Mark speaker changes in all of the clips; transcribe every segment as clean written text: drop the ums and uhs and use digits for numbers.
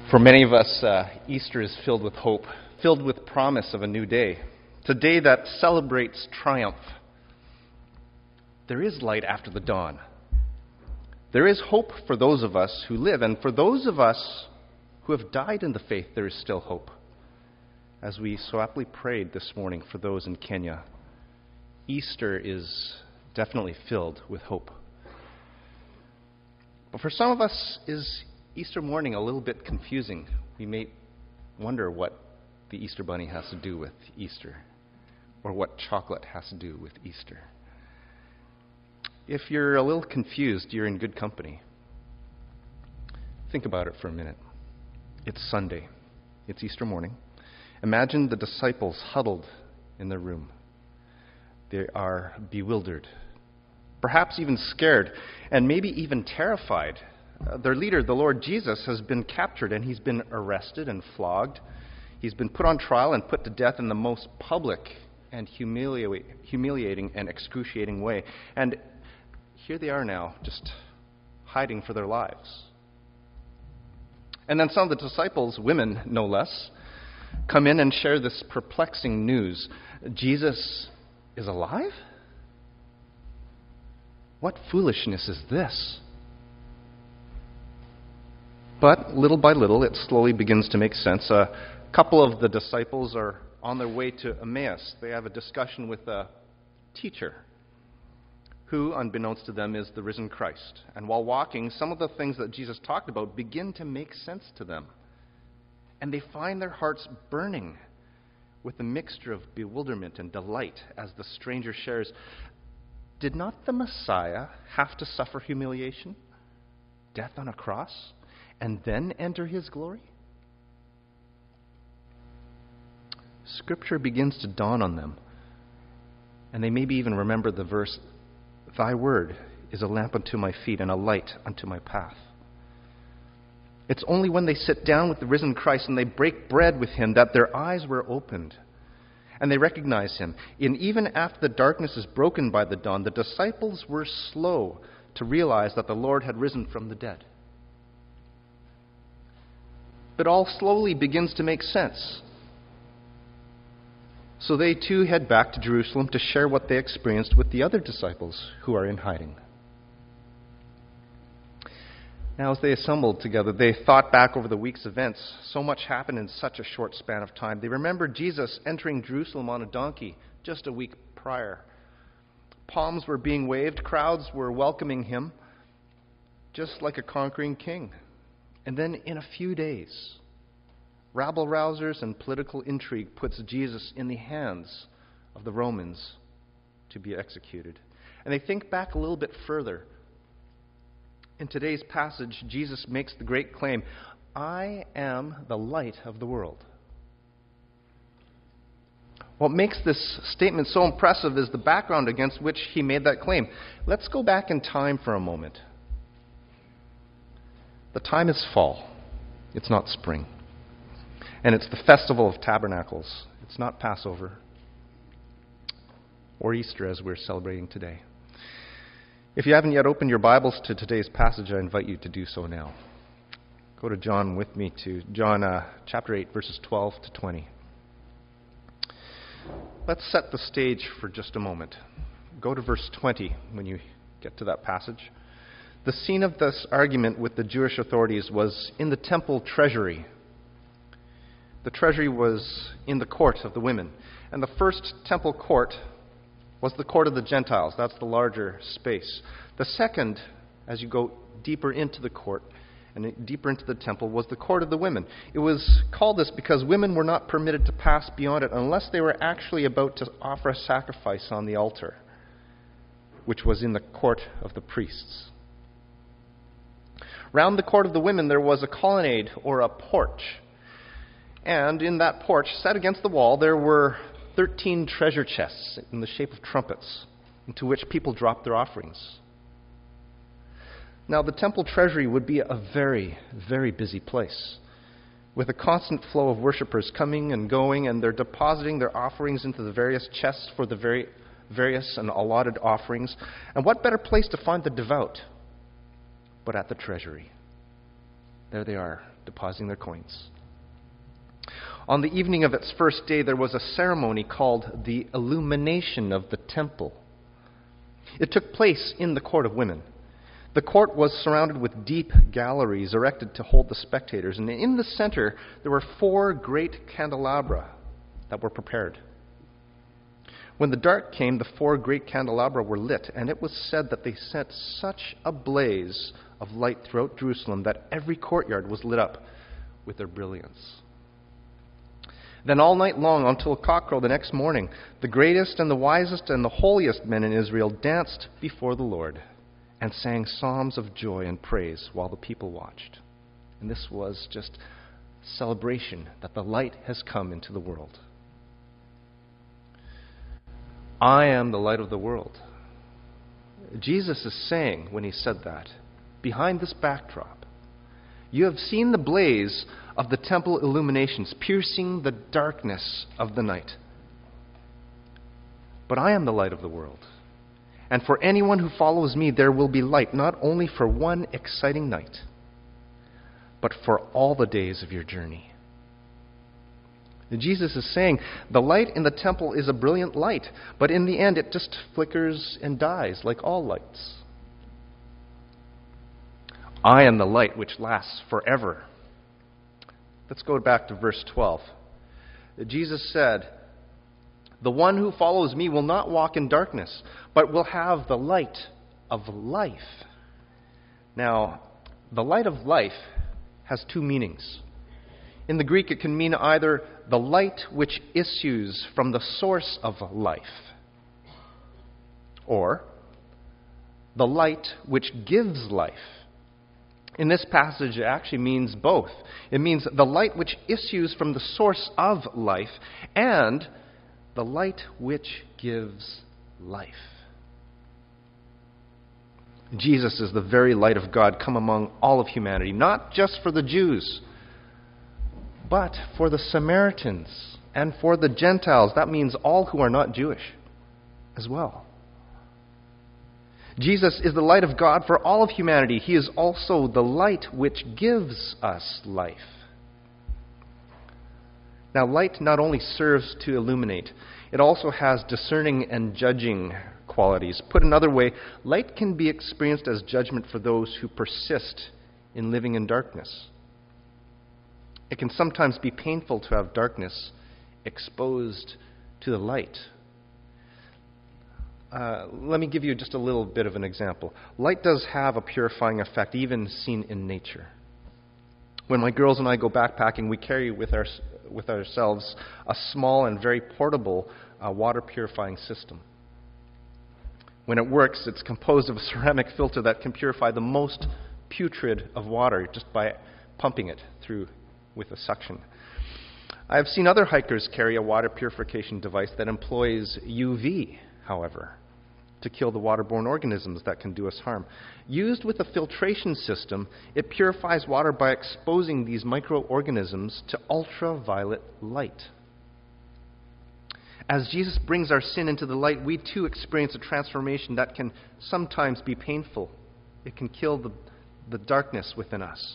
Speaker 1: For many of us, Easter is filled with hope, filled with promise of a new day. It's a day that celebrates triumph. There is light after the dawn. There is hope for those of us who live, and for those of us who have died in the faith, there is still hope. As we so aptly prayed this morning for those in Kenya, Easter is definitely filled with hope. But for some of us, is Easter morning a little bit confusing? We may wonder what the Easter bunny has to do with Easter, or what chocolate has to do with Easter. If you're a little confused, you're in good company. Think about it for a minute. It's Sunday. It's Easter morning. Imagine the disciples huddled in their room. They are bewildered, perhaps even scared, and maybe even terrified. Their leader, the Lord Jesus, has been captured and he's been arrested and flogged. He's been put on trial and put to death in the most public and humiliating and excruciating way. And here they are now, just hiding for their lives. And then some of the disciples, women no less, come in and share this perplexing news. Jesus is alive? What foolishness is this? But little by little, it slowly begins to make sense. A couple of the disciples are on their way to Emmaus. They have a discussion with a teacher who, unbeknownst to them, is the risen Christ. And while walking, some of the things that Jesus talked about begin to make sense to them. And they find their hearts burning with a mixture of bewilderment and delight as the stranger shares, did not the Messiah have to suffer humiliation, death on a cross, and then enter his glory? Scripture begins to dawn on them, and they maybe even remember the verse, "Thy word is a lamp unto my feet and a light unto my path." It's only when they sit down with the risen Christ and they break bread with him that their eyes were opened, and they recognize him. And even after the darkness is broken by the dawn, the disciples were slow to realize that the Lord had risen from the dead. But all slowly begins to make sense. So they too head back to Jerusalem to share what they experienced with the other disciples who are in hiding. Now, as they assembled together, they thought back over the week's events. So much happened in such a short span of time. They remembered Jesus entering Jerusalem on a donkey just a week prior. Palms were being waved, crowds were welcoming him, just like a conquering king. And then in a few days, rabble-rousers and political intrigue puts Jesus in the hands of the Romans to be executed. And they think back a little bit further. In today's passage, Jesus makes the great claim, "I am the light of the world." What makes this statement so impressive is the background against which he made that claim. Let's go back in time for a moment. The time is fall. It's not spring. And it's the Festival of Tabernacles. It's not Passover or Easter as we're celebrating today. If you haven't yet opened your Bibles to today's passage, I invite you to do so now. Go to John with me, to John chapter 8, verses 12 to 20. Let's set the stage for just a moment. Go to verse 20 when you get to that passage. The scene of this argument with the Jewish authorities was in the temple treasury. The treasury was in the court of the women. And the first temple court was the court of the Gentiles. That's the larger space. The second, as you go deeper into the court and deeper into the temple, was the court of the women. It was called this because women were not permitted to pass beyond it unless they were actually about to offer a sacrifice on the altar, which was in the court of the priests. Round the court of the women there was a colonnade or a porch. And in that porch, set against the wall, there were 13 treasure chests in the shape of trumpets into which people dropped their offerings. Now, the temple treasury would be a very, very busy place, with a constant flow of worshipers coming and going, and they're depositing their offerings into the various chests for the various and allotted offerings. And what better place to find the devout but at the treasury? There they are, depositing their coins. On the evening of its first day, there was a ceremony called the illumination of the temple. It took place in the court of women. The court was surrounded with deep galleries erected to hold the spectators, and in the center there were 4 great candelabra that were prepared. When the dark came, the 4 great candelabra were lit, and it was said that they sent such a blaze of light throughout Jerusalem that every courtyard was lit up with their brilliance. Then all night long, until cockcrow the next morning, the greatest and the wisest and the holiest men in Israel danced before the Lord and sang psalms of joy and praise while the people watched. And this was just celebration that the light has come into the world. I am the light of the world. Jesus is saying, when he said that, behind this backdrop, you have seen the blaze of the temple illuminations piercing the darkness of the night. But I am the light of the world. And for anyone who follows me, there will be light, not only for one exciting night, but for all the days of your journey. Jesus is saying the light in the temple is a brilliant light, but in the end it just flickers and dies like all lights. I am the light which lasts forever. Let's go back to verse 12. Jesus said, the one who follows me will not walk in darkness, but will have the light of life. Now, the light of life has 2 meanings. In the Greek, it can mean either the light which issues from the source of life, or the light which gives life. In this passage, it actually means both. It means the light which issues from the source of life and the light which gives life. Jesus is the very light of God come among all of humanity, not just for the Jews, but for the Samaritans and for the Gentiles. That means all who are not Jewish as well. Jesus is the light of God for all of humanity. He is also the light which gives us life. Now, light not only serves to illuminate, it also has discerning and judging qualities. Put another way, light can be experienced as judgment for those who persist in living in darkness. It can sometimes be painful to have darkness exposed to the light. Let me give you just a little bit of an example. Light does have a purifying effect, even seen in nature. When my girls and I go backpacking, we carry with ourselves a small and very portable water purifying system. When it works, it's composed of a ceramic filter that can purify the most putrid of water just by pumping it through with a suction. I have seen other hikers carry a water purification device that employs UV, however, to kill the waterborne organisms that can do us harm. Used with a filtration system, it purifies water by exposing these microorganisms to ultraviolet light. As Jesus brings our sin into the light, we too experience a transformation that can sometimes be painful. It can kill the darkness within us.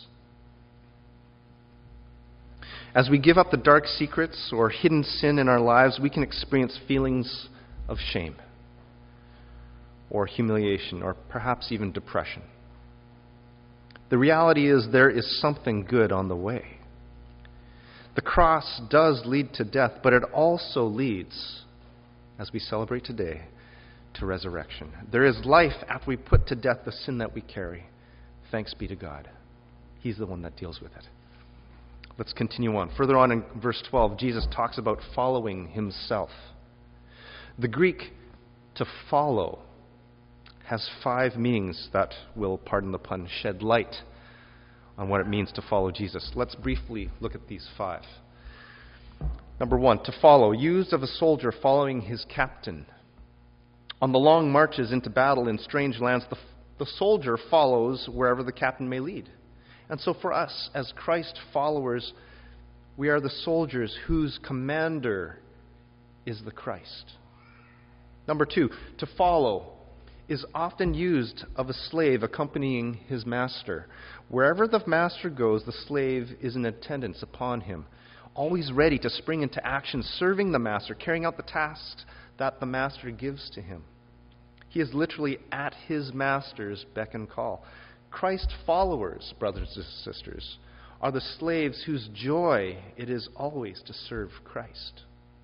Speaker 1: As we give up the dark secrets or hidden sin in our lives, we can experience feelings of shame, or humiliation, or perhaps even depression. The reality is there is something good on the way. The cross does lead to death, but it also leads, as we celebrate today, to resurrection. There is life after we put to death the sin that we carry. Thanks be to God. He's the one that deals with it. Let's continue on. Further on in verse 12, Jesus talks about following himself. The Greek to follow has 5 meanings that will, pardon the pun, shed light on what it means to follow Jesus. Let's briefly look at these 5. Number 1, to follow, used of a soldier following his captain. On the long marches into battle in strange lands, the soldier follows wherever the captain may lead. And so for us, as Christ followers, we are the soldiers whose commander is the Christ. Number 2, to follow. is often used of a slave accompanying his master. Wherever the master goes, the slave is in attendance upon him, always ready to spring into action, serving the master, carrying out the tasks that the master gives to him. He is literally at his master's beck and call. Christ followers, brothers and sisters, are the slaves whose joy it is always to serve Christ.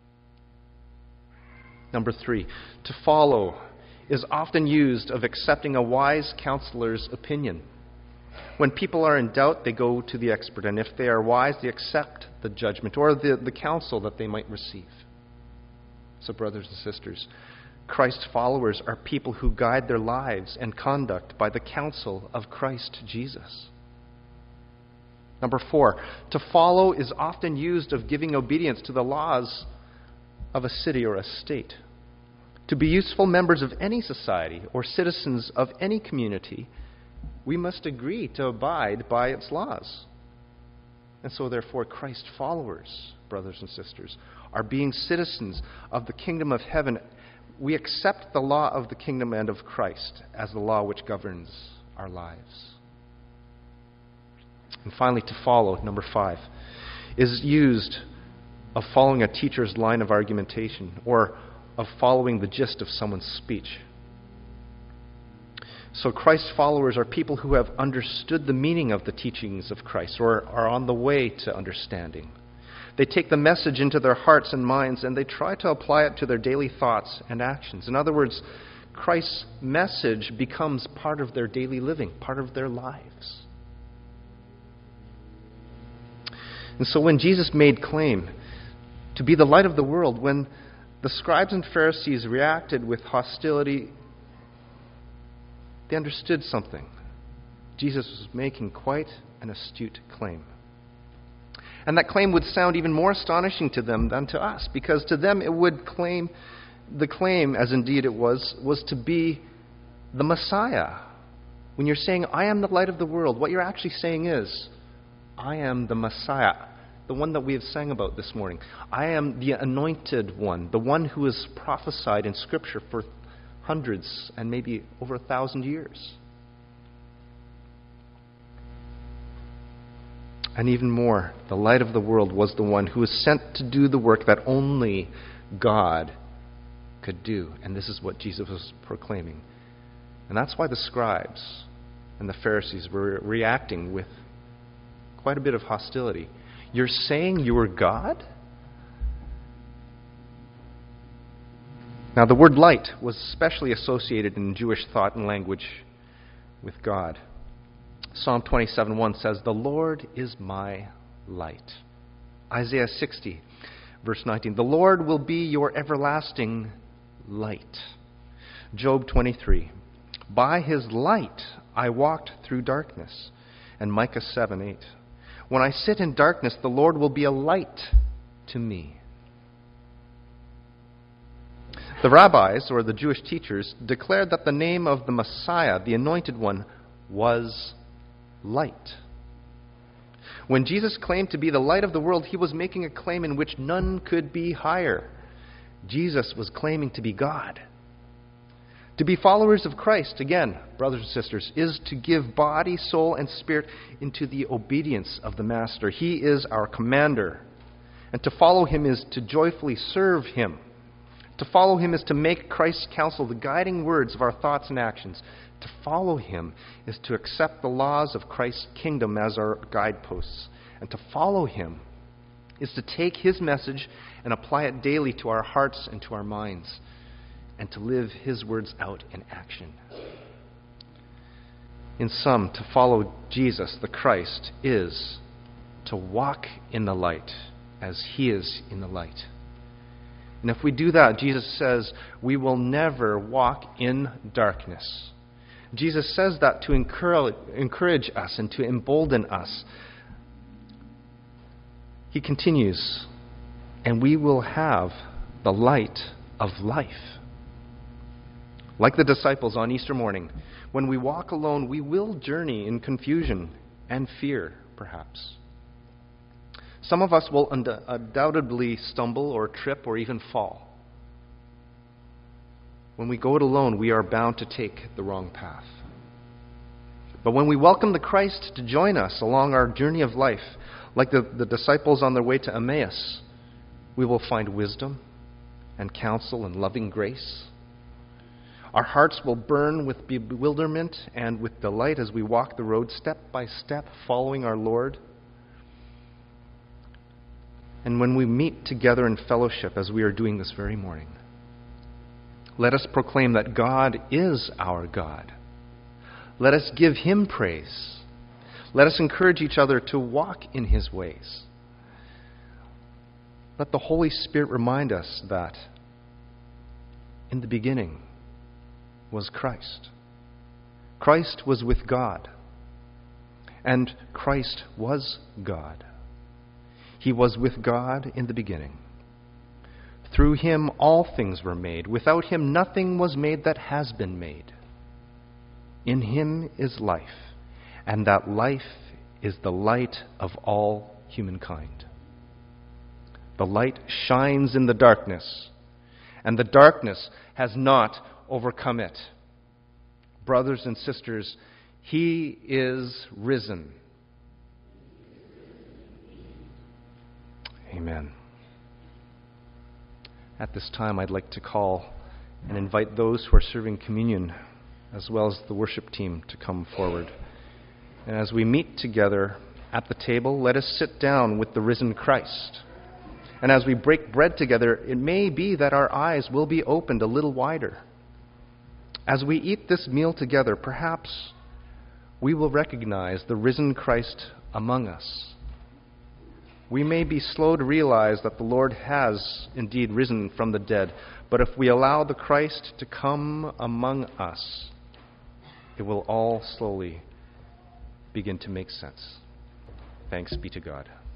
Speaker 1: Number 3, to follow is often used of accepting a wise counselor's opinion. When people are in doubt, they go to the expert, and if they are wise, they accept the judgment or the counsel that they might receive. So, brothers and sisters, Christ's followers are people who guide their lives and conduct by the counsel of Christ Jesus. Number 4, to follow is often used of giving obedience to the laws of a city or a state. To be useful members of any society or citizens of any community, we must agree to abide by its laws. And so, therefore, Christ followers, brothers and sisters, are being citizens of the kingdom of heaven. We accept the law of the kingdom and of Christ as the law which governs our lives. And finally, to follow, number 5, is used of following a teacher's line of argumentation or of following the gist of someone's speech. So Christ's followers are people who have understood the meaning of the teachings of Christ or are on the way to understanding. They take the message into their hearts and minds and they try to apply it to their daily thoughts and actions. In other words, Christ's message becomes part of their daily living, part of their lives. And so when Jesus made claim to be the light of the world, when the scribes and Pharisees reacted with hostility, they understood something. Jesus was making quite an astute claim. And that claim would sound even more astonishing to them than to us, because to them it would claim, the claim, as indeed it was to be the Messiah. When you're saying, I am the light of the world, what you're actually saying is, I am the Messiah, the one that we have sang about this morning. I am the anointed one, the one who is prophesied in Scripture for hundreds and maybe over 1,000 years. And even more, the light of the world was the one who was sent to do the work that only God could do. And this is what Jesus was proclaiming. And that's why the scribes and the Pharisees were reacting with quite a bit of hostility. You're saying you are God? Now, the word light was especially associated in Jewish thought and language with God. Psalm 27:1 says, "The Lord is my light." Isaiah 60, verse 19, "The Lord will be your everlasting light." Job 23, "By his light I walked through darkness." And Micah 7:8, "When I sit in darkness, the Lord will be a light to me." The rabbis, or the Jewish teachers, declared that the name of the Messiah, the Anointed One, was light. When Jesus claimed to be the light of the world, he was making a claim in which none could be higher. Jesus was claiming to be God. To be followers of Christ, again, brothers and sisters, is to give body, soul, and spirit into the obedience of the Master. He is our commander. And to follow him is to joyfully serve him. To follow him is to make Christ's counsel the guiding words of our thoughts and actions. To follow him is to accept the laws of Christ's kingdom as our guideposts. And to follow him is to take his message and apply it daily to our hearts and to our minds, and to live his words out in action. In sum, to follow Jesus, the Christ, is to walk in the light as he is in the light. And if we do that, Jesus says, we will never walk in darkness. Jesus says that to encourage us and to embolden us. He continues, and we will have the light of life. Like the disciples on Easter morning, when we walk alone, we will journey in confusion and fear, perhaps. Some of us will undoubtedly stumble or trip or even fall When we go it alone, we are bound to take the wrong path. But when we welcome the Christ to join us along our journey of life, like the disciples on their way to Emmaus, we will find wisdom and counsel and loving grace. Our hearts will burn with bewilderment and with delight as we walk the road step by step, following our Lord. And when we meet together in fellowship, as we are doing this very morning, let us proclaim that God is our God. Let us give Him praise. Let us encourage each other to walk in His ways. Let the Holy Spirit remind us that in the beginning was Christ. Christ was with God, and Christ was God. He was with God in the beginning. Through Him all things were made. Without Him nothing was made that has been made. In Him is life, and that life is the light of all humankind. The light shines in the darkness, and the darkness has not overcome it. Brothers and sisters, He is risen. Amen. At this time, I'd like to call and invite those who are serving communion, as well as the worship team, to come forward. And as we meet together at the table, let us sit down with the risen Christ. And as we break bread together, it may be that our eyes will be opened a little wider. As we eat this meal together, perhaps we will recognize the risen Christ among us. We may be slow to realize that the Lord has indeed risen from the dead, but if we allow the Christ to come among us, it will all slowly begin to make sense. Thanks be to God.